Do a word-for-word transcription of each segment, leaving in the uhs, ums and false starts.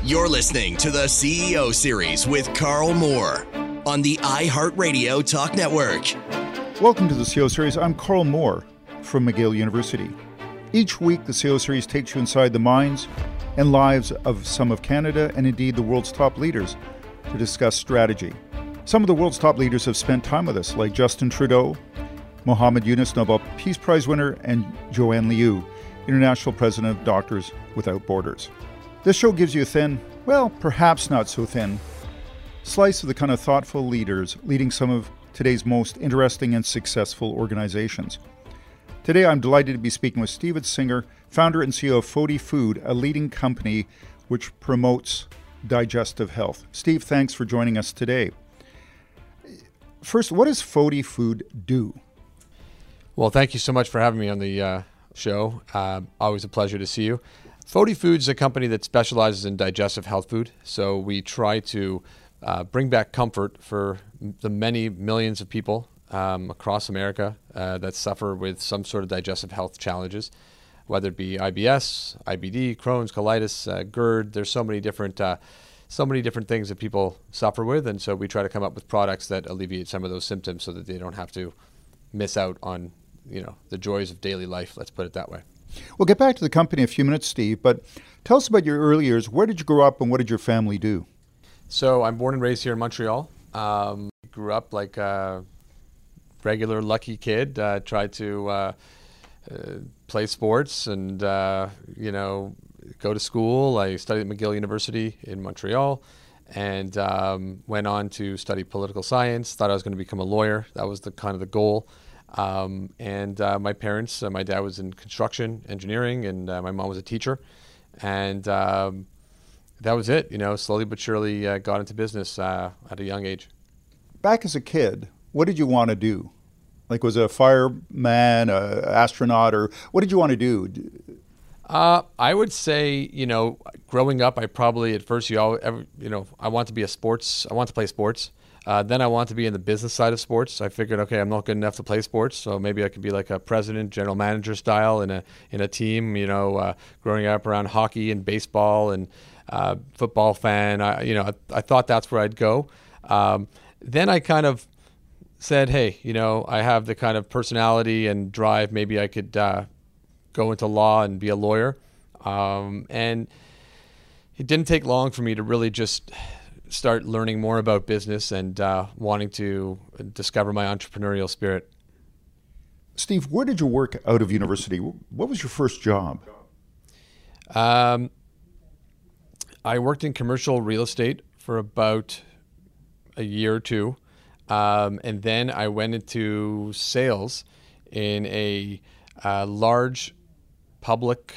You're listening to the C E O Series with Carl Moore on the iHeartRadio Talk Network. Welcome to the C E O Series. I'm Carl Moore from McGill University. Each week, the C E O Series takes you inside the minds and lives of some of Canada and indeed the world's top leaders to discuss strategy. Some of the world's top leaders have spent time with us, like Justin Trudeau, Mohamed Yunus, Nobel Peace Prize winner, and Joanne Liu, International President of Doctors Without Borders. This show gives you a thin, well, perhaps not so thin, slice of the kind of thoughtful leaders leading some of today's most interesting and successful organizations. Today, I'm delighted to be speaking with Steven Singer, founder and C E O of Foti Food, a leading company which promotes digestive health. Steve, thanks for joining us today. First, what does Foti Food do? Well, thank you so much for having me on the uh, show. Uh, always a pleasure to see you. Foti Food is a company that specializes in digestive health food. So we try to uh, bring back comfort for the many millions of people um, across America uh, that suffer with some sort of digestive health challenges, whether it be I B S, I B D, Crohn's, colitis, uh, GERD. There's so many different uh, so many different things that people suffer with. And so we try to come up with products that alleviate some of those symptoms so that they don't have to miss out on, you know, the joys of daily life. Let's put it that way. We'll get back to the company in a few minutes, Steve, but tell us about your early years. Where did you grow up and what did your family do? So I'm born and raised here in Montreal. Um, grew up like a regular lucky kid. Uh, tried to uh, uh, play sports and, uh, you know, go to school. I studied at McGill University in Montreal and um, went on to study political science. Thought I was going to become a lawyer. That was the kind of the goal. Um, and uh, my parents, uh, my dad was in construction engineering and uh, my mom was a teacher. And um, that was it, you know, slowly but surely uh, got into business uh, at a young age. Back as a kid, what did you want to do? Like, was it a fireman, an astronaut, or what did you want to do? Uh, I would say, you know, growing up, I probably at first, you all, ever, you know, I want to be a sports, I want to play sports. Uh, then I want to be in the business side of sports. I figured, okay, I'm not good enough to play sports, so maybe I could be like a president, general manager style in a in a team. You know, uh, growing up around hockey and baseball and uh, football fan, I, you know, I, I thought that's where I'd go. Um, then I kind of said, hey, you know, I have the kind of personality and drive. Maybe I could uh, go into law and be a lawyer. Um, and it didn't take long for me to really just start learning more about business and uh, wanting to discover my entrepreneurial spirit. Steve, where did you work out of university? What was your first job? Um, I worked in commercial real estate for about a year or two. Um, and then I went into sales in a uh, large public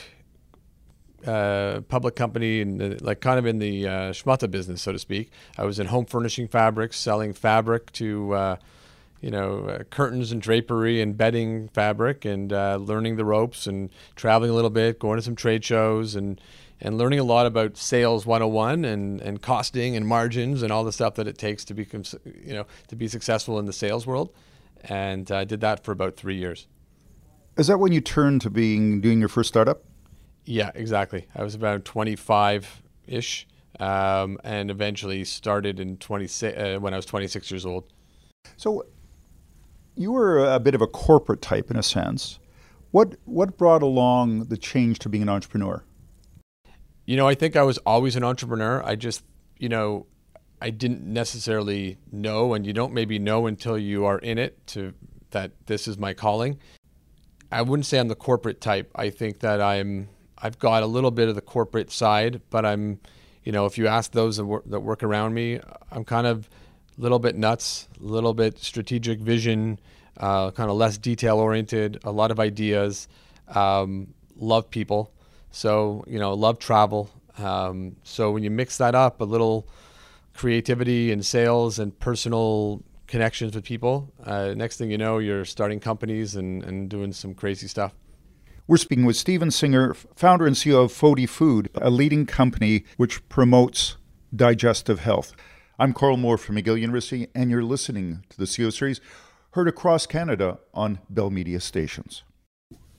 Uh, public company, in the, like kind of in the uh, schmutta business, so to speak. I was in home furnishing fabrics, selling fabric to, uh, you know, uh, curtains and drapery and bedding fabric, and uh, learning the ropes and traveling a little bit, going to some trade shows, and and learning a lot about sales one oh one and and costing and margins and all the stuff that it takes to become, you know, to be successful in the sales world. And I uh, did that for about three years. Is that when you turned to being doing your first startup? Yeah, exactly. I was about twenty-five-ish, um, and eventually started in twenty-six uh, when I was twenty-six years old. So you were a bit of a corporate type in a sense. What what brought along the change to being an entrepreneur? You know, I think I was always an entrepreneur. I just, you know, I didn't necessarily know, and you don't maybe know until you are in it, to that this is my calling. I wouldn't say I'm the corporate type. I think that I'm I've got a little bit of the corporate side, but I'm, you know, if you ask those that work, that work around me, I'm kind of a little bit nuts, a little bit strategic vision, uh, kind of less detail oriented, a lot of ideas, um, love people. So, you know, love travel. Um, so when you mix that up, a little creativity and sales and personal connections with people, uh, next thing you know, you're starting companies and, and doing some crazy stuff. We're speaking with Steven Singer, founder and C E O of Foti Food, a leading company which promotes digestive health. I'm Carl Moore from McGill University, and you're listening to the C E O Series, heard across Canada on Bell Media stations.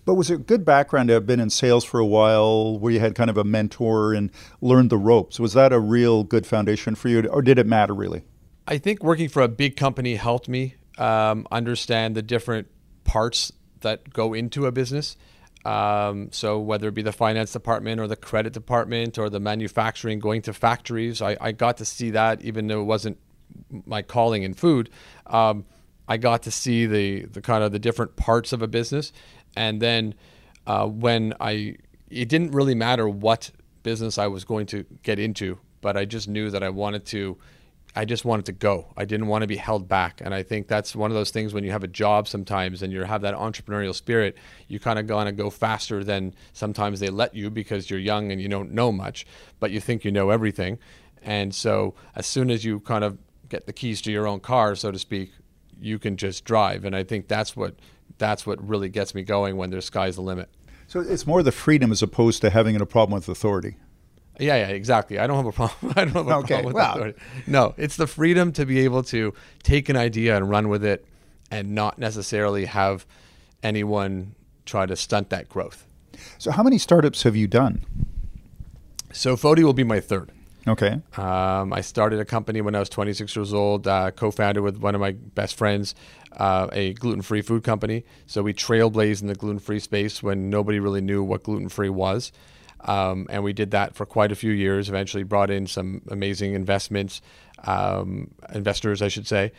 But was it a good background to have been in sales for a while, where you had kind of a mentor and learned the ropes? Was that a real good foundation for you, or did it matter really? I think working for a big company helped me um, understand the different parts that go into a business. Um, so whether it be the finance department or the credit department or the manufacturing, going to factories, I, I got to see that, even though it wasn't my calling in food. Um, I got to see the, the kind of the different parts of a business. And then uh, when I, it didn't really matter what business I was going to get into, but I just knew that I wanted to, I just wanted to go. I didn't want to be held back. And I think that's one of those things when you have a job sometimes and you have that entrepreneurial spirit, you kind of want to go faster than sometimes they let you because you're young and you don't know much, but you think you know everything. And so as soon as you kind of get the keys to your own car, so to speak, you can just drive. And I think that's what that's what really gets me going when there's sky's the limit. So it's more the freedom as opposed to having a problem with authority. Yeah, yeah, exactly. I don't have a problem. I don't have a okay, problem with well. authority. No, it's the freedom to be able to take an idea and run with it and not necessarily have anyone try to stunt that growth. So how many startups have you done? So Fody will be my third. Okay. Um, I started a company when I was twenty-six years old, uh, co-founded with one of my best friends, uh, a gluten-free food company. So we trailblazed in the gluten-free space when nobody really knew what gluten-free was. Um, and we did that for quite a few years, eventually brought in some amazing investments, um, investors, I should say,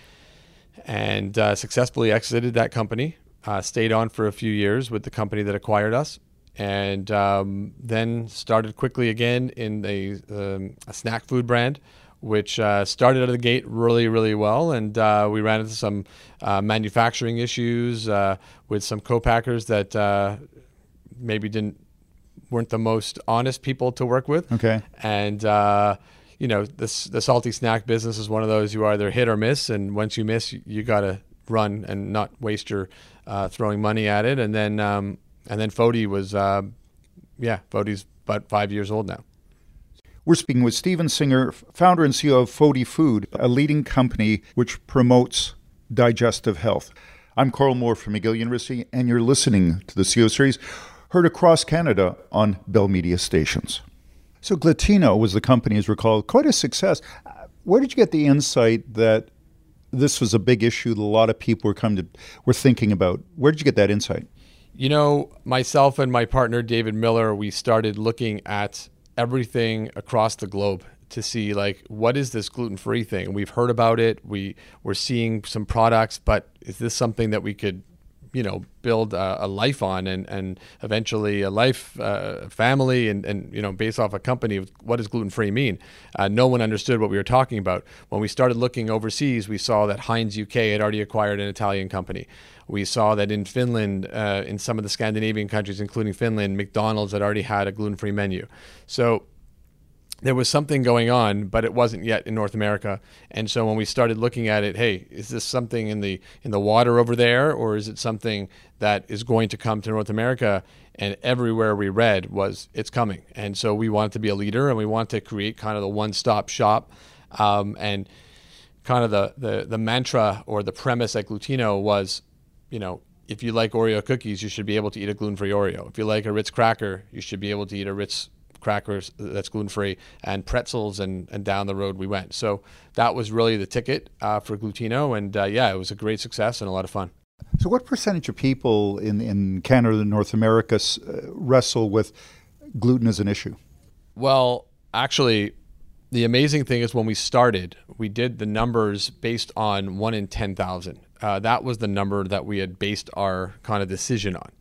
and uh, successfully exited that company, uh, stayed on for a few years with the company that acquired us, and um, then started quickly again in a, um, a snack food brand, which uh, started out of the gate really, really well. And uh, we ran into some uh, manufacturing issues uh, with some co-packers that uh, maybe didn't weren't the most honest people to work with. Okay. And, uh, you know, this, the salty snack business is one of those you either hit or miss. And once you miss, you, you got to run and not waste your uh, throwing money at it. And then, um, and then Fody was, uh, yeah, Fody's about five years old now. We're speaking with Steven Singer, founder and C E O of Fody Food, a leading company which promotes digestive health. I'm Carl Moore from McGill University, and you're listening to the C E O Series, heard across Canada on Bell Media stations. So Glutino was the company, as recalled, quite a success. Where did you get the insight that this was a big issue that a lot of people were coming to were thinking about? Where did you get that insight? You know, myself and my partner, David Miller, we started looking at everything across the globe to see, like, what is this gluten-free thing? We've heard about it. We, we're seeing some products, but is this something that we could, you know, build a, a life on and, and eventually a life, uh, family, and, and, you know, based off a company? What does gluten-free mean? Uh, no one understood what we were talking about. When we started looking overseas, we saw that Heinz U K had already acquired an Italian company. We saw that in Finland, uh, in some of the Scandinavian countries, including Finland, McDonald's had already had a gluten-free menu. So there was something going on, but it wasn't yet in North America. And so when we started looking at it, hey, is this something in the in the water over there, or is it something that is going to come to North America? And everywhere we read was it's coming. And so we wanted to be a leader, and we want to create kind of the one-stop shop. Um, and kind of the, the the mantra or the premise at Glutino was, you know, if you like Oreo cookies, you should be able to eat a gluten-free Oreo. If you like a Ritz cracker, you should be able to eat a Ritz crackers that's gluten-free, and pretzels, and, and down the road we went. So that was really the ticket uh, for Glutino, and uh, yeah, it was a great success and a lot of fun. So what percentage of people in, in Canada and North America uh, wrestle with gluten as an issue? Well, actually, the amazing thing is when we started, we did the numbers based on one in ten thousand. Uh, that was the number that we had based our kind of decision on.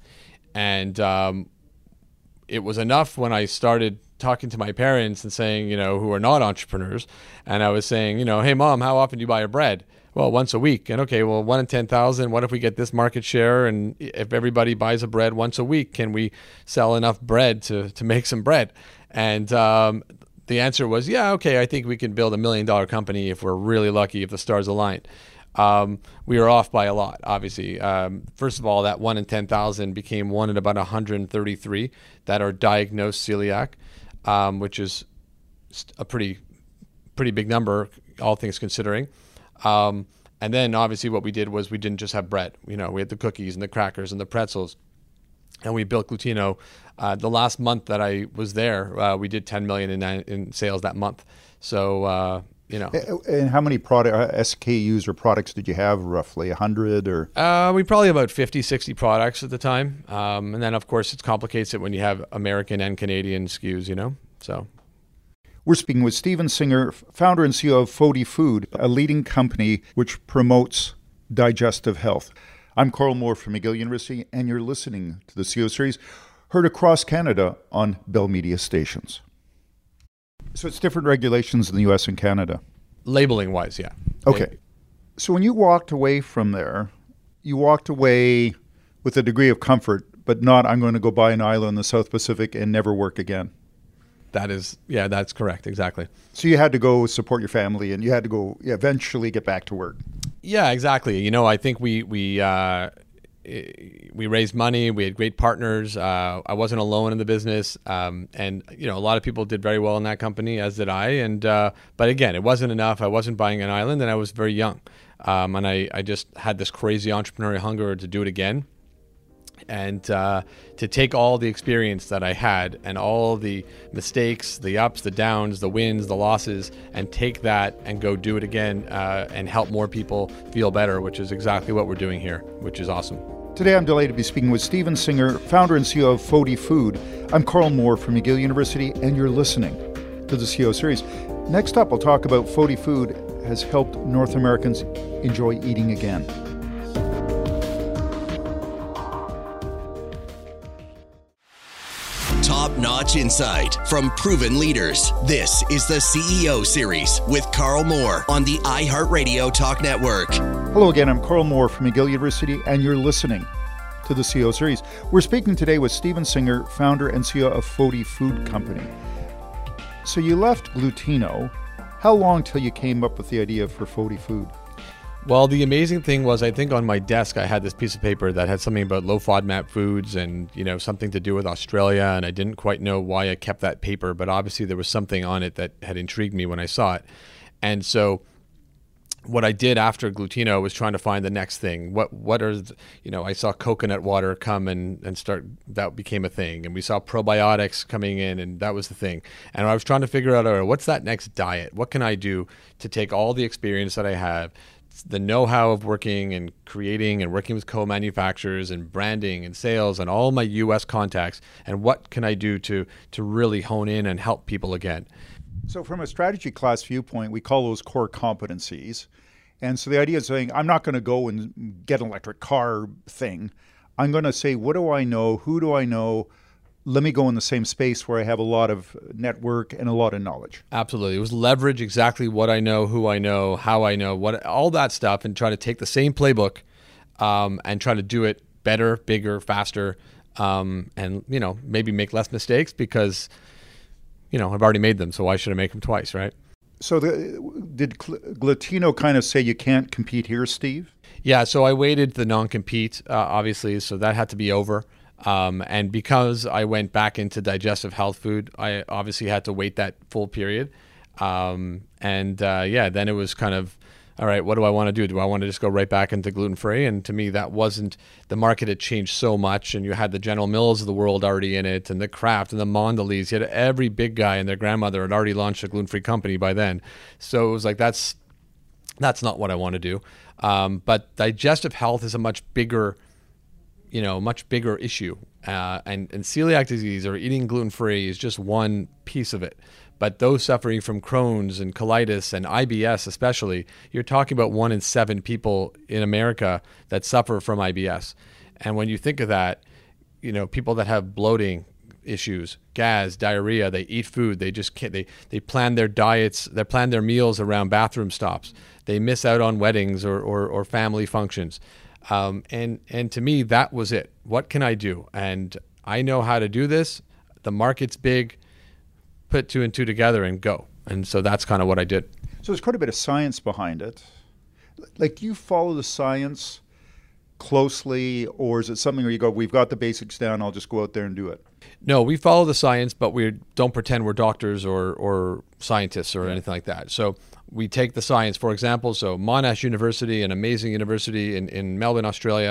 And um, it was enough when I started talking to my parents and saying, you know, who are not entrepreneurs. And I was saying, you know, hey, Mom, how often do you buy your bread? Well, once a week. And okay, well, one in ten thousand, what if we get this market share? And if everybody buys a bread once a week, can we sell enough bread to, to make some bread? And um, the answer was, yeah, okay, I think we can build a million dollar company if we're really lucky, if the stars align. Um, we were off by a lot, obviously. Um, first of all, that one in ten thousand became one in about one hundred thirty-three that are diagnosed celiac, um, which is a pretty, pretty big number, all things considering. Um, and then obviously what we did was we didn't just have bread. You know, we had the cookies and the crackers and the pretzels. and we built Glutino. Uh, the last month that I was there, uh, we did ten million in, in sales that month. So, uh, you know. And how many product uh, S K Us or products did you have roughly? one hundred or? Uh, we probably about fifty, sixty products at the time. Um, and then, of course, it complicates it when you have American and Canadian S K Us, you know, so. We're speaking with Steven Singer, founder and C E O of Foti Food, a leading company which promotes digestive health. I'm Carl Moore from McGill University, and you're listening to the C E O Series, heard across Canada on Bell Media stations. So it's different regulations in the U S and Canada. Labeling-wise, yeah. Okay. Maybe. So when you walked away from there, you walked away with a degree of comfort, but not, I'm going to go buy an island in the South Pacific and never work again. That is, yeah, that's correct, exactly. So you had to go support your family, and you had to go yeah, eventually get back to work. Yeah, exactly. You know, I think we we uh, we raised money. We had great partners. Uh, I wasn't alone in the business, um, and you know, a lot of people did very well in that company, as did I. And uh, but again, it wasn't enough. I wasn't buying an island, and I was very young, um, and I I just had this crazy entrepreneurial hunger to do it again. And uh, to take all the experience that I had and all the mistakes, the ups, the downs, the wins, the losses, and take that and go do it again uh, and help more people feel better, which is exactly what we're doing here, which is awesome. Today I'm delighted to be speaking with Steven Singer, founder and C E O of Foti Food. I'm Carl Moore from McGill University, and you're listening to the C E O Series. Next up, I'll talk about Foti Food has helped North Americans enjoy eating again. Top-notch insight from proven leaders. This is the C E O Series with Carl Moore on the iHeartRadio Talk Network. Hello again, I'm Carl Moore from McGill University, and you're listening to the C E O Series. We're speaking today with Steven Singer, founder and C E O of Foti Food Company. So you left Glutino. How long till you came up with the idea for Foti Food? Well, the amazing thing was, I think on my desk I had this piece of paper that had something about low FODMAP foods and, you know, something to do with Australia, and I didn't quite know why I kept that paper, but obviously there was something on it that had intrigued me when I saw it. And so what I did after Glutino was trying to find the next thing. What what are, the, you know, I saw coconut water come and, and start, that became a thing. And we saw probiotics coming in, and that was the thing. And I was trying to figure out, all right, what's that next diet? What can I do to take all the experience that I have, the know-how of working and creating and working with co-manufacturers and branding and sales and all my U S contacts, and what can I do to to really hone in and help people again? So from a strategy class viewpoint, we call those core competencies. And so the idea is saying, I'm not going to go and get an electric car thing. I'm going to say, what do I know? Who do I know? Let me go in the same space where I have a lot of network and a lot of knowledge. Absolutely. It was leverage exactly what I know, who I know, how I know, what all that stuff, and try to take the same playbook um, and try to do it better, bigger, faster, um, and, you know, maybe make less mistakes because, you know, I've already made them, so why should I make them twice, right? So the, did Glutino kind of say you can't compete here, Steve? Yeah, so I waited the non-compete, uh, obviously, so that had to be over. Um, and because I went back into digestive health food, I obviously had to wait that full period. Um, and uh, yeah, then it was kind of, all right, what do I want to do? Do I want to just go right back into gluten-free? And to me, that wasn't, the market had changed so much, and you had the General Mills of the world already in it, and the Kraft and the Mondelez. You had every big guy and their grandmother had already launched a gluten-free company by then. So it was like, that's that's not what I want to do. Um, but digestive health is a much bigger you know, much bigger issue. Uh, and, and celiac disease or eating gluten-free is just one piece of it. But those suffering from Crohn's and colitis and I B S especially, you're talking about one in seven people in America that suffer from I B S. And when you think of that, you know, people that have bloating issues, gas, diarrhea, they eat food, they just can't, they, they plan their diets, they plan their meals around bathroom stops. They miss out on weddings or, or, or family functions. Um, and, and to me, that was it. What can I do? And I know how to do this. The market's big. Put two and two together and go. And so that's kind of what I did. So there's quite a bit of science behind it. Like, do you follow the science closely, or is it something where you go, we've got the basics down, I'll just go out there and do it? No, we follow the science, but we don't pretend we're doctors or, or scientists or anything like that. So we take the science, for example, so Monash University, an amazing university in, in Melbourne, Australia,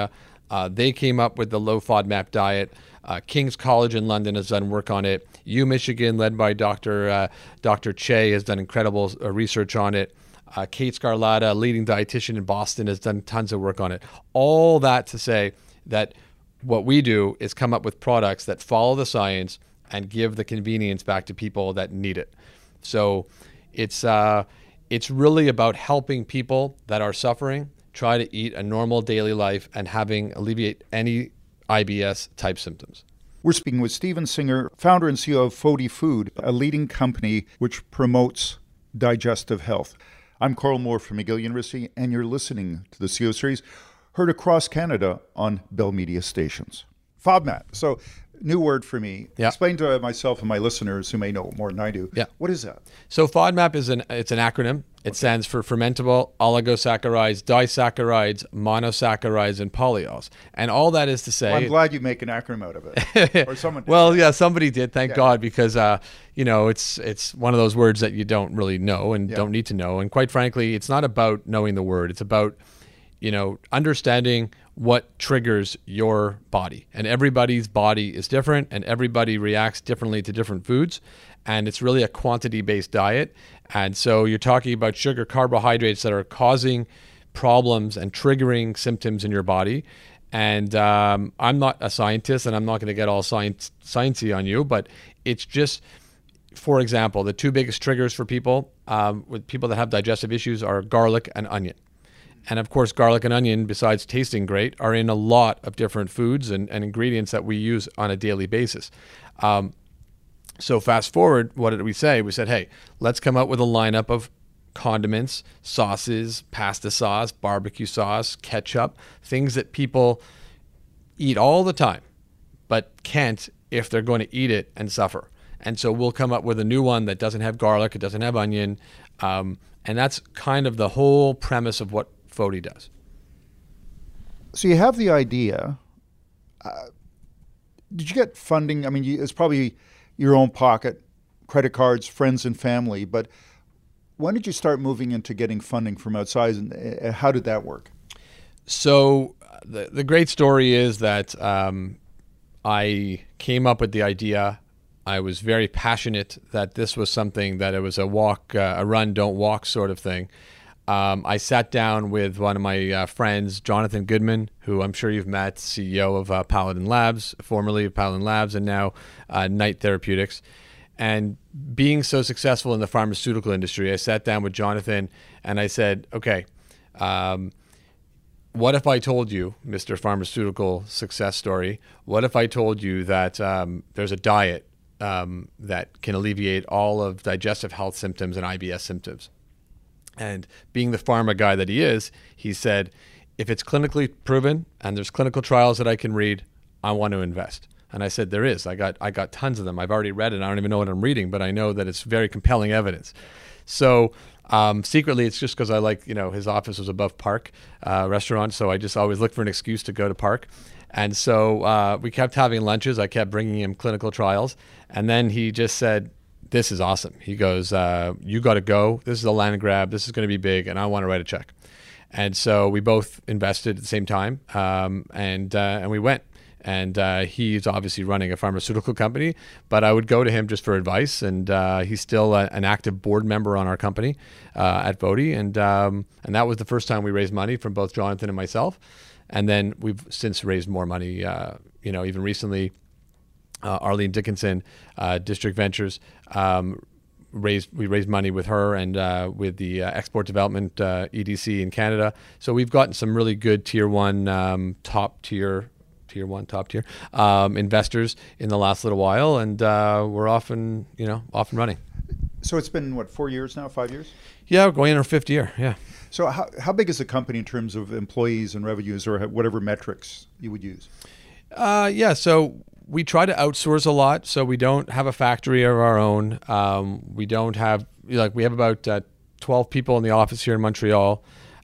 Uh, they came up with the low FODMAP diet. Uh, King's College in London has done work on it. U Michigan, led by Doctor Uh, Doctor Che, has done incredible uh, research on it. Uh, Kate Scarlatta, a leading dietitian in Boston, has done tons of work on it. All that to say that what we do is come up with products that follow the science and give the convenience back to people that need it. So it's uh, it's really about helping people that are suffering try to eat a normal daily life and having alleviate any I B S type symptoms. We're speaking with Steven Singer, founder and C E O of Fody Food, a leading company which promotes digestive health. I'm Carl Moore from McGill University, and you're listening to the C E O Series, heard across Canada on Bell Media stations. FODMAP. So, new word for me. Yeah. Explain to myself and my listeners who may know more than I do. Yeah. What is that? So FODMAP is an it's an acronym. It okay. stands for fermentable oligosaccharides, disaccharides, monosaccharides, and polyols. And all that is to say, well, I'm glad you make an acronym out of it. Or someone did. Well, yeah, somebody did. Thank yeah. God, because uh, you know, it's it's one of those words that you don't really know and yeah. don't need to know. And quite frankly, it's not about knowing the word. It's about, you know, understanding what triggers your body. And everybody's body is different, and everybody reacts differently to different foods. And it's really a quantity-based diet. And so you're talking about sugar, carbohydrates that are causing problems and triggering symptoms in your body. And um, I'm not a scientist, and I'm not going to get all science sciencey on you, but it's just, for example, the two biggest triggers for people um, with people that have digestive issues are garlic and onion. And of course, garlic and onion, besides tasting great, are in a lot of different foods and, and ingredients that we use on a daily basis. Um, so fast forward, what did we say? We said, hey, let's come up with a lineup of condiments, sauces, pasta sauce, barbecue sauce, ketchup, things that people eat all the time, but can't if they're going to eat it and suffer. And so we'll come up with a new one that doesn't have garlic, it doesn't have onion. Um, and that's kind of the whole premise of what Fody does. So you have the idea. Uh, did you get funding? I mean, you, it's probably your own pocket, credit cards, friends and family. But when did you start moving into getting funding from outside, and uh, how did that work? So uh, the the great story is that um, I came up with the idea. I was very passionate that this was something that it was a walk, uh, a run, don't walk sort of thing. Um, I sat down with one of my uh, friends, Jonathan Goodman, who I'm sure you've met, C E O of uh, Paladin Labs, formerly of Paladin Labs, and now uh, Knight Therapeutics. And being so successful in the pharmaceutical industry, I sat down with Jonathan and I said, okay, um, what if I told you, Mister Pharmaceutical Success Story, what if I told you that um, there's a diet um, that can alleviate all of digestive health symptoms and I B S symptoms? And being the pharma guy that he is, he said, if it's clinically proven and there's clinical trials that I can read, I want to invest. And I said, there is. I got I got tons of them. I've already read it. I don't even know what I'm reading, but I know that it's very compelling evidence. So um, secretly, it's just because I like, you know, his office was above Park uh, restaurant. So I just always look for an excuse to go to Park. And so uh, we kept having lunches. I kept bringing him clinical trials. And then he just said, this is awesome. He goes, uh, you got to go. This is a land grab. This is going to be big, and I want to write a check. And so we both invested at the same time, um, and uh, and we went. And uh, he's obviously running a pharmaceutical company, but I would go to him just for advice. And uh, he's still a, an active board member on our company uh, at Fody. And um, and that was the first time we raised money from both Jonathan and myself. And then we've since raised more money. Uh, you know, even recently. Uh, Arlene Dickinson, uh, District Ventures, um, raised we raised money with her and uh, with the uh, Export Development uh, E D C in Canada. So we've gotten some really good tier one, um, top tier, tier one, top tier um, investors in the last little while, and uh, we're often, you know, off and running. So it's been what, four years now, five years? Yeah, we're going in our fifth year. Yeah. So how how big is the company in terms of employees and revenues, or whatever metrics you would use? Uh, yeah. So. We try to outsource a lot, so we don't have a factory of our own. Um, we don't have, like, we have about uh, twelve people in the office here in Montreal.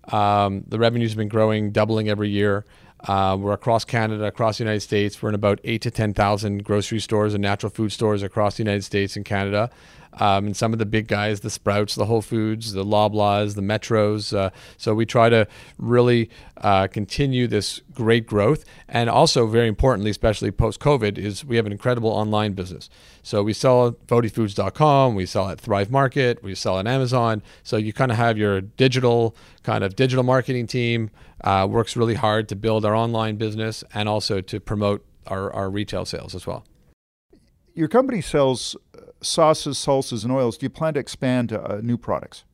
Um, the revenue's been growing, doubling every year. Uh, we're across Canada, across the United States. We're in about eight to ten thousand grocery stores and natural food stores across the United States and Canada. um, and some of the big guys, the Sprouts, the Whole Foods, the Loblaws, the Metros. Uh, so we try to really uh, continue this great growth. And also, very importantly, especially post-COVID, is we have an incredible online business. So we sell at fody foods dot com, we sell at Thrive Market, we sell at Amazon. So you kind of have your digital kind of digital marketing team uh, works really hard to build our online business and also to promote our, our retail sales as well. Your company sells sauces, salsas, and oils. Do you plan to expand to uh, new products?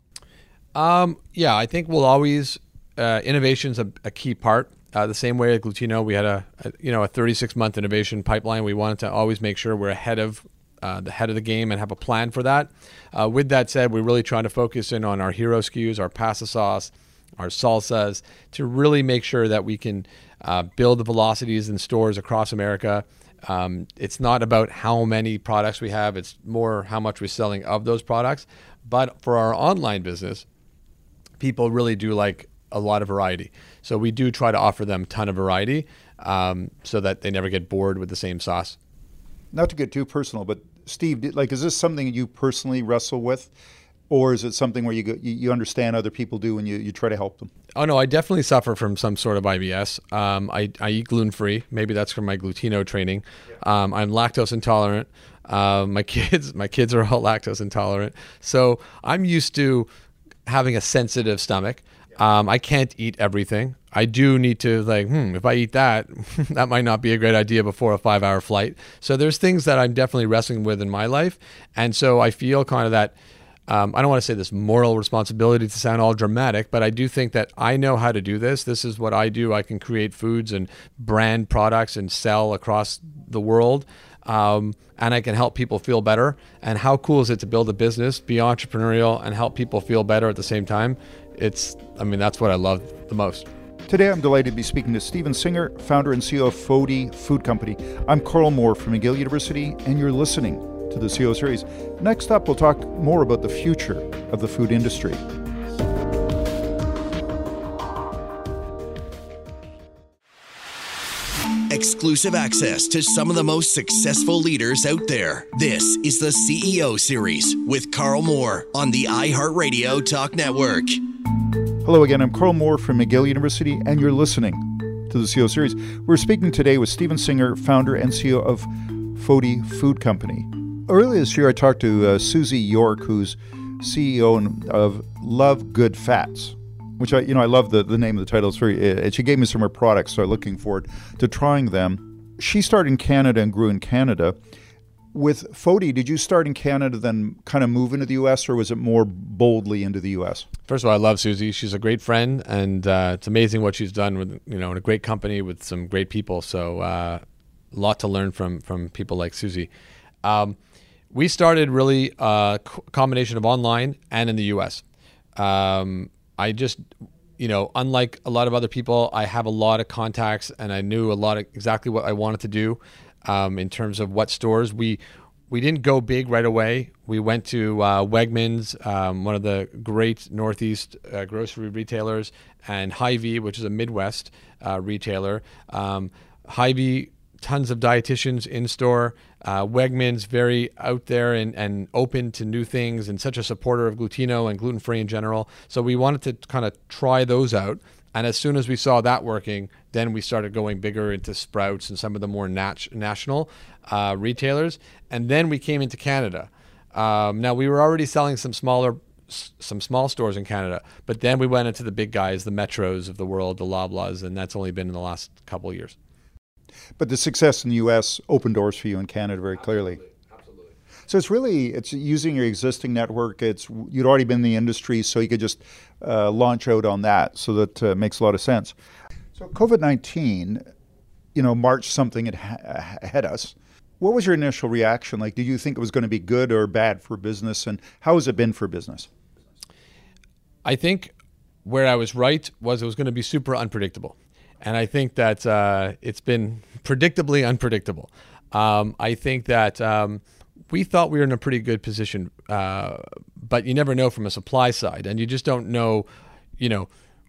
Um, yeah, I think we'll always, uh, innovation's a, a key part. Uh, the same way at Glutino, we had a, a you know a thirty-six month innovation pipeline. We wanted to always make sure we're ahead of uh, the head of the game and have a plan for that. Uh, with that said, we're really trying to focus in on our hero S K Us, our pasta sauce, our salsas, to really make sure that we can uh, build the velocities in stores across America. Um, it's not about how many products we have, it's more how much we're selling of those products. But for our online business, people really do like a lot of variety. So we do try to offer them a ton of variety um, so that they never get bored with the same sauce. Not to get too personal, but Steve, like, is this something you personally wrestle with? Or is it something where you go, you, you understand other people do and you, you try to help them? Oh, no, I definitely suffer from some sort of I B S. Um, I, I eat gluten-free. Maybe that's from my Glutino training. Yeah. Um, I'm lactose intolerant. Uh, my kids, my kids are all lactose intolerant. So I'm used to having a sensitive stomach. Um, I can't eat everything. I do need to, like, hmm, if I eat that, that might not be a great idea before a five-hour flight. So there's things that I'm definitely wrestling with in my life. And so I feel kind of that, um, I don't want to say this moral responsibility to sound all dramatic, but I do think that I know how to do this. This is what I do. I can create foods and brand products and sell across the world. Um, and I can help people feel better. And how cool is it to build a business, be entrepreneurial, and help people feel better at the same time? It's, I mean, that's what I love the most. Today, I'm delighted to be speaking to Steven Singer, founder and C E O of Fody Food Company. I'm Carl Moore from McGill University, and you're listening to the C E O Series. Next up, we'll talk more about the future of the food industry. Exclusive access to some of the most successful leaders out there. This is the C E O Series with Carl Moore on the iHeartRadio Talk Network. Hello again, I'm Carl Moore from McGill University, and you're listening to the C E O Series. We're speaking today with Steven Singer, founder and C E O of Fody Food Company. Earlier this year, I talked to uh, Susie York, who's C E O of Love Good Fats, which I, you know, I love the, the name of the title. It's very, uh, she gave me some of her products, so I'm looking forward to trying them. She started in Canada and grew in Canada. With Fody, did you start in Canada, then kind of move into the U S, or was it more boldly into the U S? First of all, I love Susie. She's a great friend, and uh, it's amazing what she's done with, you know, in a great company with some great people. So uh, a lot to learn from from people like Susie. Um, we started really a combination of online and in the U S. Um, I just, you know, unlike a lot of other people, I have a lot of contacts, and I knew a lot of exactly what I wanted to do. Um, in terms of what stores. We we didn't go big right away. We went to uh, Wegmans, um, one of the great Northeast uh, grocery retailers, and Hy-Vee, which is a Midwest uh, retailer. Um, Hy-Vee, tons of dietitians in store. Uh, Wegmans, very out there and, and open to new things, and such a supporter of Glutino and gluten-free in general. So we wanted to kind of try those out. And as soon as we saw that working, then we started going bigger into Sprouts and some of the more nat- national uh, retailers. And then we came into Canada. Um, now, we were already selling some smaller, s- some small stores in Canada, but then we went into the big guys, the Metros of the world, the Loblaws, and that's only been in the last couple of years. But the success in the U S opened doors for you in Canada very clearly. Absolutely. So it's really, it's using your existing network. It's, you'd already been in the industry, so you could just uh, launch out on that. So that uh, makes a lot of sense. So COVID nineteen, you know, marched something ahead of us. What was your initial reaction? Like, did you think it was going to be good or bad for business? And how has it been for business? I think where I was right was it was going to be super unpredictable. And I think that uh, it's been predictably unpredictable. Um, I think that um, we thought we were in a pretty good position, uh, but you never know from a supply side, and you just don't know, you know,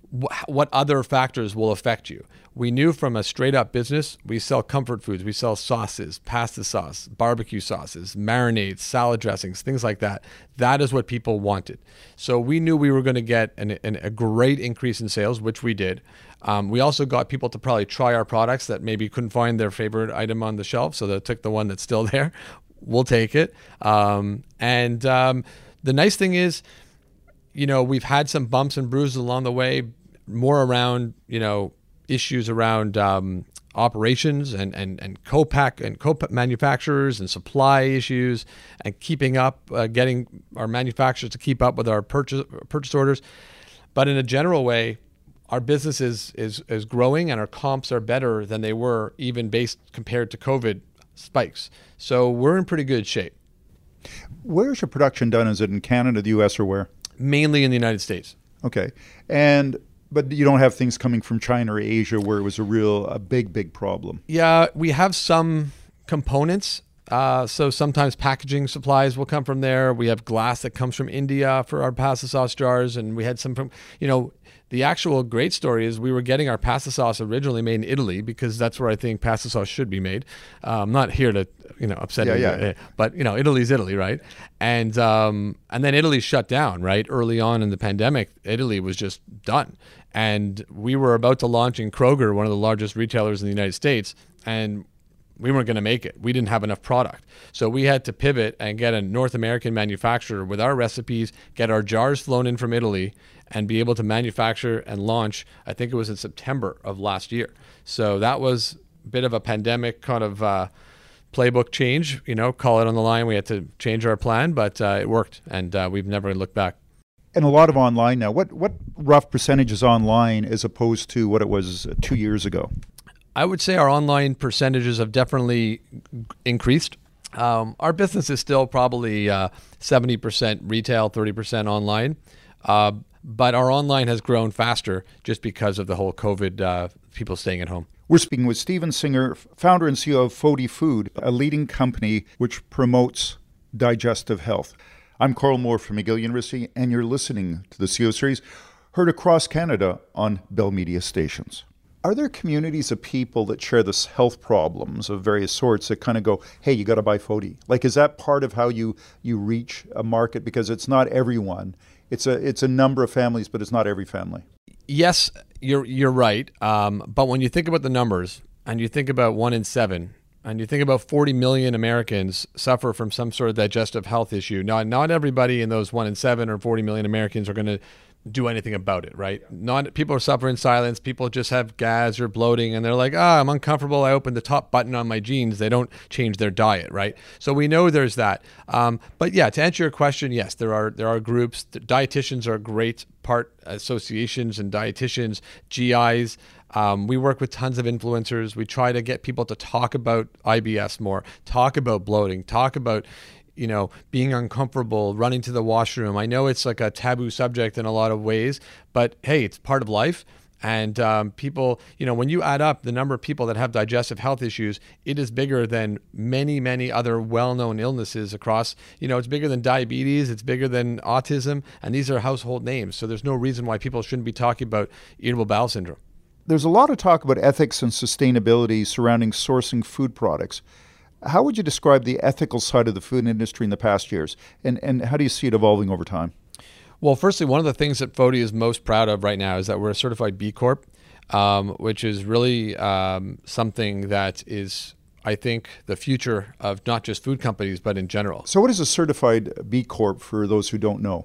wh- what other factors will affect you. We knew from a straight up business, we sell comfort foods, we sell sauces, pasta sauce, barbecue sauces, marinades, salad dressings, things like that. That is what people wanted. So we knew we were going to get an, an, a great increase in sales, which we did. Um, we also got people to probably try our products that maybe couldn't find their favorite item on the shelf, so they took the one that's still there. We'll take it. Um, and um, the nice thing is, you know, we've had some bumps and bruises along the way, more around, you know, issues around um, operations and, and, and co-pack and co-manufacturers and supply issues and keeping up, uh, getting our manufacturers to keep up with our purchase purchase orders. But in a general way, our business is, is, is growing and our comps are better than they were even based compared to COVID spikes. So we're in pretty good shape. Where's your production done? Is it in Canada, the U S, or where? Mainly in the United States. Okay. And but you don't have things coming from China or Asia where it was a real, a big, big problem. Yeah, we have some components. Uh, so sometimes packaging supplies will come from there. We have glass that comes from India for our pasta sauce jars. And we had some from, you know, the actual great story is we were getting our pasta sauce originally made in Italy because that's where I think pasta sauce should be made. Uh, I'm not here to, you know, upset yeah, anybody, yeah. but you know, Italy's Italy, right? And um, and then Italy shut down, right? Early on in the pandemic, Italy was just done. And we were about to launch in Kroger, one of the largest retailers in the United States, and we weren't going to make it. We didn't have enough product. So we had to pivot and get a North American manufacturer with our recipes, get our jars flown in from Italy, and be able to manufacture and launch, I think it was in September of last year. So that was a bit of a pandemic kind of uh, playbook change, you know, call it on the line. We had to change our plan, but uh, it worked, and uh, we've never looked back. And a lot of online now. What what rough percentage is online as opposed to what it was two years ago? I would say our online percentages have definitely increased. Um, our business is still probably uh, seventy percent retail, thirty percent online. Uh, but our online has grown faster just because of the whole COVID, uh, people staying at home. We're speaking with Steven Singer, founder and C E O of Fody Food, a leading company which promotes digestive health. I'm Carl Moore from McGill University, and you're listening to the C E O Series, heard across Canada on Bell Media stations. Are there communities of people that share this health problems of various sorts that kind of go, hey, you got to buy Fody? Like, is that part of how you, you reach a market? Because it's not everyone. It's a it's a number of families, but it's not every family. Yes, you're you're right. Um, but when you think about the numbers, and you think about one in seven, and you think about forty million Americans suffer from some sort of digestive health issue. Now, not everybody in those one in seven or forty million Americans are going to do anything about it, right? Not people are suffering in silence. People just have gas or bloating, and they're like, ah, oh, I'm uncomfortable. I open the top button on my jeans. They don't change their diet, right? So we know there's that. Um, but yeah, to answer your question, yes, there are there are groups. Dietitians are a great part. Associations and dietitians, G Is. Um, we work with tons of influencers. We try to get people to talk about I B S more, talk about bloating, talk about, you know, being uncomfortable, running to the washroom. I know it's like a taboo subject in a lot of ways, but hey, it's part of life. And um, people, you know, when you add up the number of people that have digestive health issues, it is bigger than many, many other well-known illnesses across, you know, it's bigger than diabetes, it's bigger than autism, and these are household names. So there's no reason why people shouldn't be talking about irritable bowel syndrome. There's a lot of talk about ethics and sustainability surrounding sourcing food products. How would you describe the ethical side of the food industry in the past years, and, and how do you see it evolving over time? Well, firstly, one of the things that Fody is most proud of right now is that we're a certified B Corp, um, which is really um, something that is, I think, the future of not just food companies, but in general. So what is a certified B Corp for those who don't know?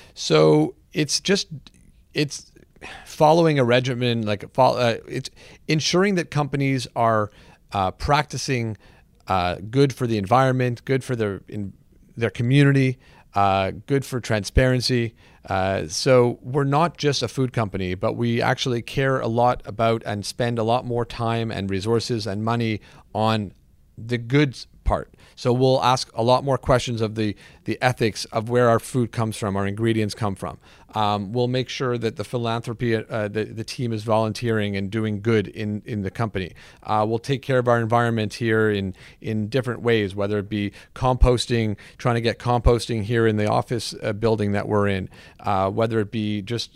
So it's just, it's following a regimen, like uh, it's ensuring that companies are uh, practicing Uh, good for the environment, good for their in their community, uh, good for transparency. Uh, so we're not just a food company, but we actually care a lot about and spend a lot more time and resources and money on the goods part. So we'll ask a lot more questions of the, the ethics of where our food comes from, our ingredients come from. Um, we'll make sure that the philanthropy, uh, the, the team is volunteering and doing good in, in the company. Uh, we'll take care of our environment here in, in different ways, whether it be composting, trying to get composting here in the office uh, building that we're in, uh, whether it be just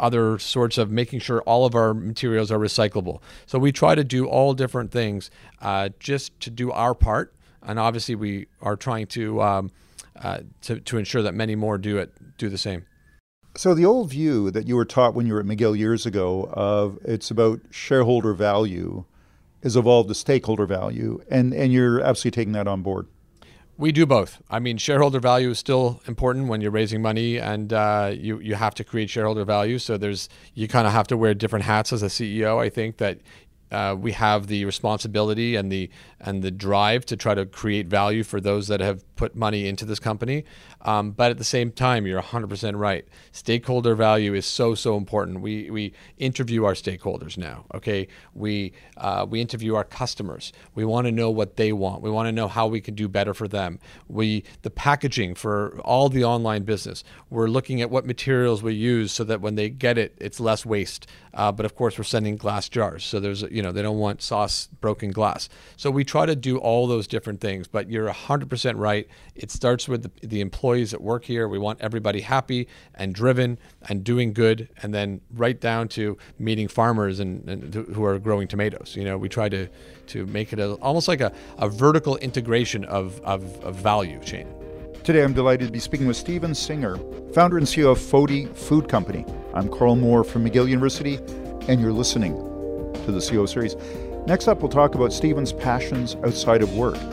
other sorts of making sure all of our materials are recyclable. So we try to do all different things uh, just to do our part. And obviously we are trying to, um, uh, to to ensure that many more do it, do the same. So the old view that you were taught when you were at McGill years ago of it's about shareholder value has evolved to stakeholder value, and, and you're absolutely taking that on board. We do both. I mean, shareholder value is still important when you're raising money, and uh, you you have to create shareholder value. So there's you kind of have to wear different hats as a C E O. I think that uh, we have the responsibility and the and the drive to try to create value for those that have put money into this company. Um, but at the same time, you're one hundred percent right. Stakeholder value is so, so important. We we interview our stakeholders now, okay? We uh, we interview our customers. We want to know what they want. We want to know how we can do better for them. We the packaging for all the online business. We're looking at what materials we use so that when they get it, it's less waste. Uh, but of course, we're sending glass jars. So there's, you know, they don't want sauce broken glass. So we try to do all those different things, but you're one hundred percent right. It starts with the, the employees that work here. We want everybody happy and driven and doing good, and then right down to meeting farmers and, and who are growing tomatoes. You know, we try to to make it a, almost like a, a vertical integration of, of, of value chain. Today, I'm delighted to be speaking with Steven Singer, founder and C E O of Fody Food Company. I'm Carl Moore from McGill University, and you're listening to the C E O Series. Next up, we'll talk about Steven's passions outside of work.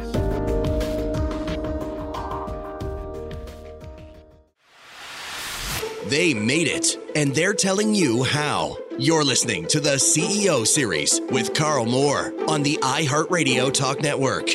They made it, and they're telling you how. You're listening to the C E O Series with Carl Moore on the iHeartRadio Talk Network.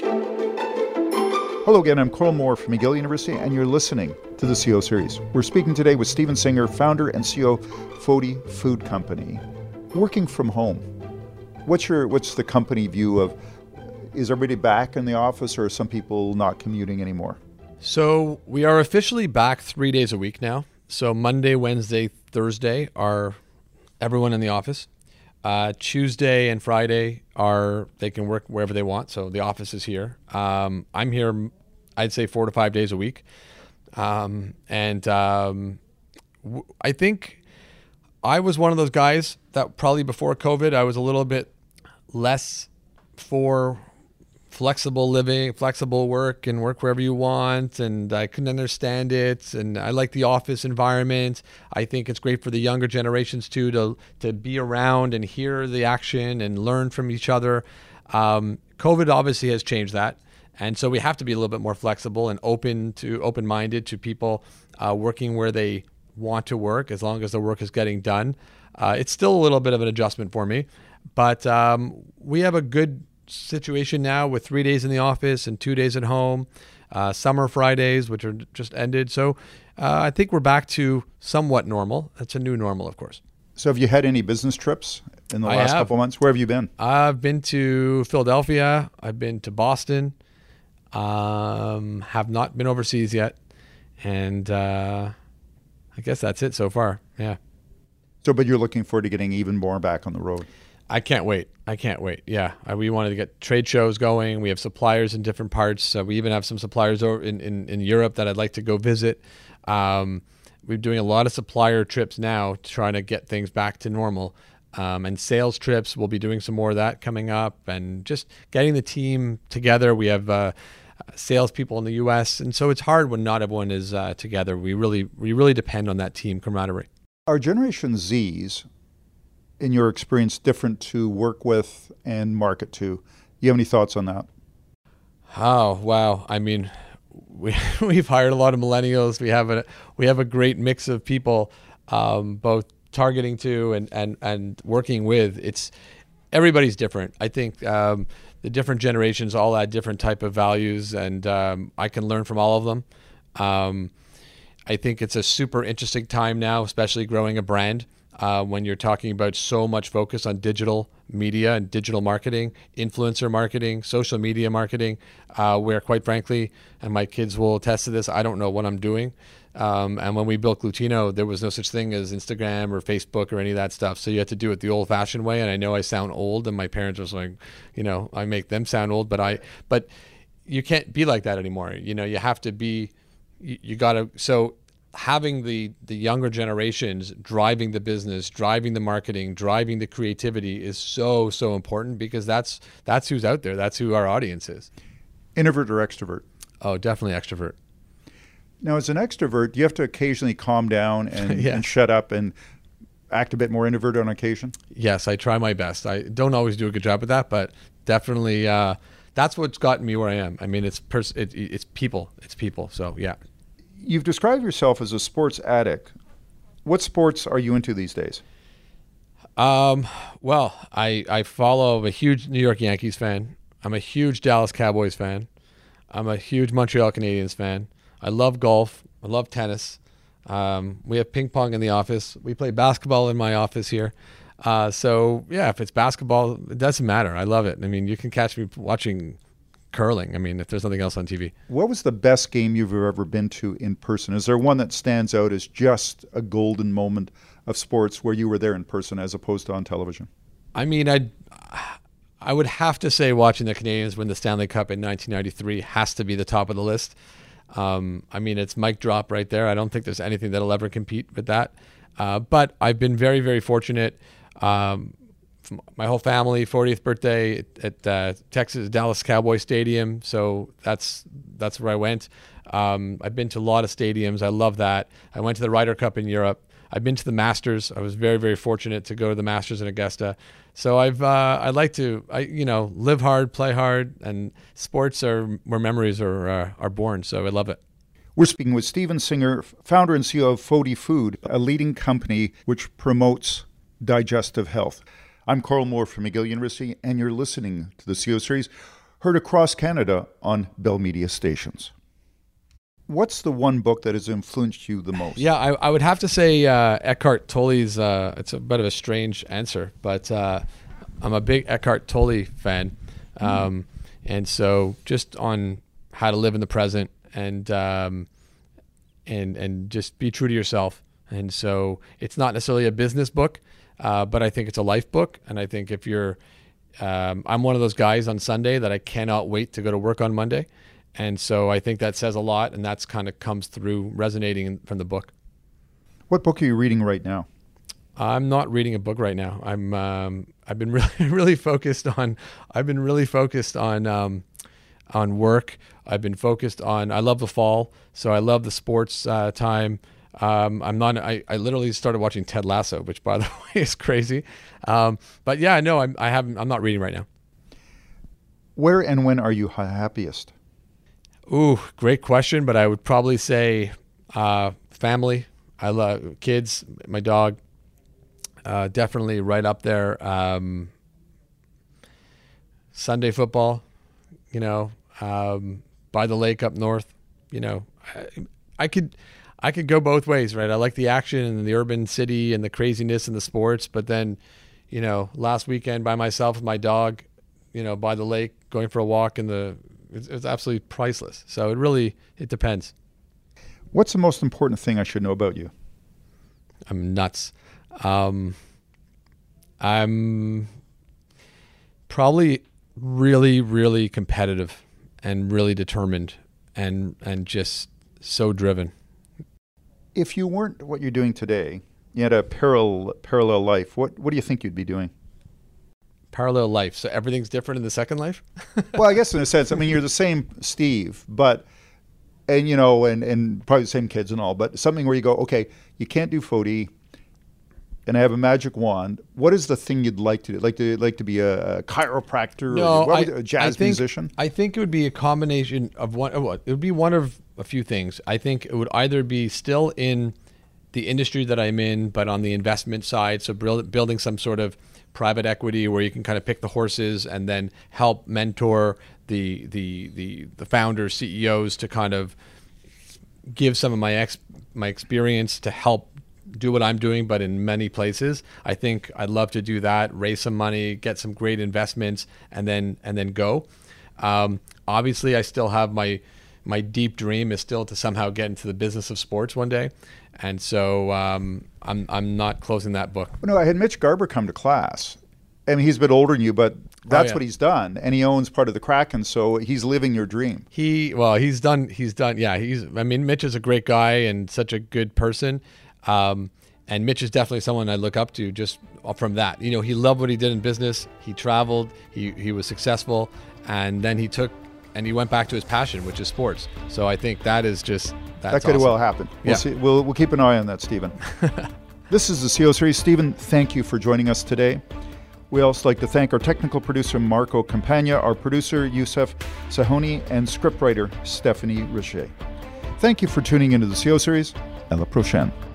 Hello again, I'm Carl Moore from McGill University, and you're listening to the C E O Series. We're speaking today with Steven Singer, founder and C E O of Fody Food Company. Working from home. What's your what's the company view of, is everybody back in the office, or are some people not commuting anymore? So we are officially back three days a week now. So Monday, Wednesday, Thursday are everyone in the office. Uh, Tuesday and Friday are they can work wherever they want. So the office is here. Um, I'm here, I'd say four to five days a week. Um, and um, w- I think I was one of those guys that probably before COVID, I was a little bit less for flexible living, flexible work, and work wherever you want. And I couldn't understand it. And I like the office environment. I think it's great for the younger generations too, to to be around and hear the action and learn from each other. Um, COVID obviously has changed that. And so we have to be a little bit more flexible and open to open-minded to people uh, working where they want to work, as long as the work is getting done. Uh, it's still a little bit of an adjustment for me, but um, we have a good situation now with three days in the office and two days at home, uh, summer Fridays, which are just ended. So uh, I think we're back to somewhat normal. It's a new normal, of course. So have you had any business trips in the I last have. couple of months? Where have you been? I've been to Philadelphia. I've been to Boston. Um, have not been overseas yet. And uh, I guess that's it so far. Yeah. So, but you're looking forward to getting even more back on the road. I can't wait. I can't wait. Yeah. Uh, we wanted to get trade shows going. We have suppliers in different parts. Uh, we even have some suppliers over in, in, in Europe that I'd like to go visit. Um, we're doing a lot of supplier trips now, trying to get things back to normal. Um, and sales trips, we'll be doing some more of that coming up, and just getting the team together. We have uh, salespeople in the U S, and so it's hard when not everyone is uh, together. We really, we really depend on that team camaraderie. Are Generation Zs, in your experience, different to work with and market to? You have any thoughts on that? Oh, wow. I mean, we, we've hired a lot of millennials. We have a we have a great mix of people, um, both targeting to and, and, and working with. It's everybody's different. I think um, the different generations all add different type of values, and um, I can learn from all of them. Um, I think it's a super interesting time now, especially growing a brand. Uh, when you're talking about so much focus on digital media and digital marketing, influencer marketing, social media marketing, uh, where quite frankly, and my kids will attest to this, I don't know what I'm doing. Um, and when we built Glutino, there was no such thing as Instagram or Facebook or any of that stuff. So you had to do it the old fashioned way. And I know I sound old, and my parents was like, you know, I make them sound old, but I, but you can't be like that anymore. You know, you have to be, you, you gotta, so having the the younger generations driving the business, driving the marketing, driving the creativity is so so important, because that's that's who's out there. That's who our audience is. Introvert or extrovert? Oh, definitely extrovert. Now, as an extrovert, you have to occasionally calm down and, Yeah. and shut up and act a bit more introverted on occasion. Yes, I try my best. I don't always do a good job at that, but definitely uh, that's what's gotten me where I am. I mean, it's pers- it, it's people. It's people. So yeah. You've described yourself as a sports addict. What sports are you into these days? Um, well, I, I follow, I'm a huge New York Yankees fan. I'm a huge Dallas Cowboys fan. I'm a huge Montreal Canadiens fan. I love golf. I love tennis. Um, we have ping pong in the office. We play basketball in my office here. Uh, so yeah, if it's basketball, it doesn't matter. I love it. I mean, you can catch me watching curling. I mean, if there's nothing else on T V. What was the best game you've ever been to in person? Is there one that stands out as just a golden moment of sports where you were there in person as opposed to on television? I mean, I I would have to say watching the Canadians win the Stanley Cup in nineteen ninety-three has to be the top of the list. Um, I mean, it's mic drop right there. I don't think there's anything that'll ever compete with that. Uh, but I've been very, very fortunate. Um, my whole family, fortieth birthday at, at uh, Texas Dallas Cowboy Stadium. So that's that's where I went. Um, I've been to a lot of stadiums. I love that. I went to the Ryder Cup in Europe. I've been to the Masters. I was very, very fortunate to go to the Masters in Augusta. So I've uh, I like to I you know live hard, play hard, and sports are where memories are uh, are born. So I love it. We're speaking with Steven Singer, founder and C E O of Foti Food, a leading company which promotes digestive health. I'm Carl Moore from McGill University, and you're listening to the C E O Series, heard across Canada on Bell Media stations. What's the one book that has influenced you the most? Yeah, I, I would have to say uh, Eckhart Tolle's, uh, it's a bit of a strange answer, but uh, I'm a big Eckhart Tolle fan. Um, mm. And so just on how to live in the present and um, and and just be true to yourself. And so it's not necessarily a business book, uh, but I think it's a life book. And I think if you're, um, I'm one of those guys on Sunday that I cannot wait to go to work on Monday. And so I think that says a lot, and that's kind of comes through resonating in, from the book. What book are you reading right now? I'm not reading a book right now. I'm um, I've been really really focused on I've been really focused on um, on work. I've been focused on I love the fall, so I love the sports uh, time. Um, I'm not. I, I literally started watching Ted Lasso, which by the way is crazy. Um, but yeah, no, I'm I haven't. I'm not reading right now. Where and when are you happiest? Ooh, great question, but I would probably say uh, family. I love kids, my dog, uh, definitely right up there. Um, Sunday football, you know, um, by the lake up north, you know, I, I could, I could go both ways, right? I like the action and the urban city and the craziness and the sports, but then, you know, last weekend by myself with my dog, you know, by the lake, going for a walk in the It's, it's absolutely priceless. So it really, it depends. What's the most important thing I should know about you? I'm nuts. Um, I'm probably really, really competitive and really determined and and just so driven. If you weren't what you're doing today, you had a parallel parallel life, what, what do you think you'd be doing? Parallel life. So everything's different in the second life? Well, I guess in a sense, I mean, you're the same Steve, but, and you know, and, and probably the same kids and all, but something where you go, okay, you can't do Foti, and I have a magic wand. What is the thing you'd like to do? Like to like to be a, a chiropractor, no, or what I, would, a jazz I think, musician? I think it would be a combination of one. Oh, it would be one of a few things. I think it would either be still in the industry that I'm in, but on the investment side, so building some sort of private equity where you can kind of pick the horses and then help mentor the the the the founders, C E Os to kind of give some of my ex my experience to help do what I'm doing, but in many places. I think I'd love to do that, raise some money, get some great investments, and then and then go. Um, obviously, I still have my my deep dream is still to somehow get into the business of sports one day. And so um, I'm I'm not closing that book. No, I had Mitch Garber come to class, I mean, he's a bit older than you, but that's oh, yeah. what he's done, and he owns part of the Kraken, so he's living your dream. He well, he's done. He's done. Yeah, he's. I mean, Mitch is a great guy and such a good person, um, and Mitch is definitely someone I look up to just from that. You know, he loved what he did in business. He traveled. He he was successful, and then he took and he went back to his passion, which is sports. So I think that is just that's that could awesome. well happen. We'll Yeah. see. We'll we'll keep an eye on that, Stephen. This is the C E O Series. Stephen, thank you for joining us today. We also like to thank our technical producer, Marco Campagna, our producer, Youssef Sahoni, and scriptwriter, Stephanie Richer. Thank you for tuning into the C E O Series. À la prochaine.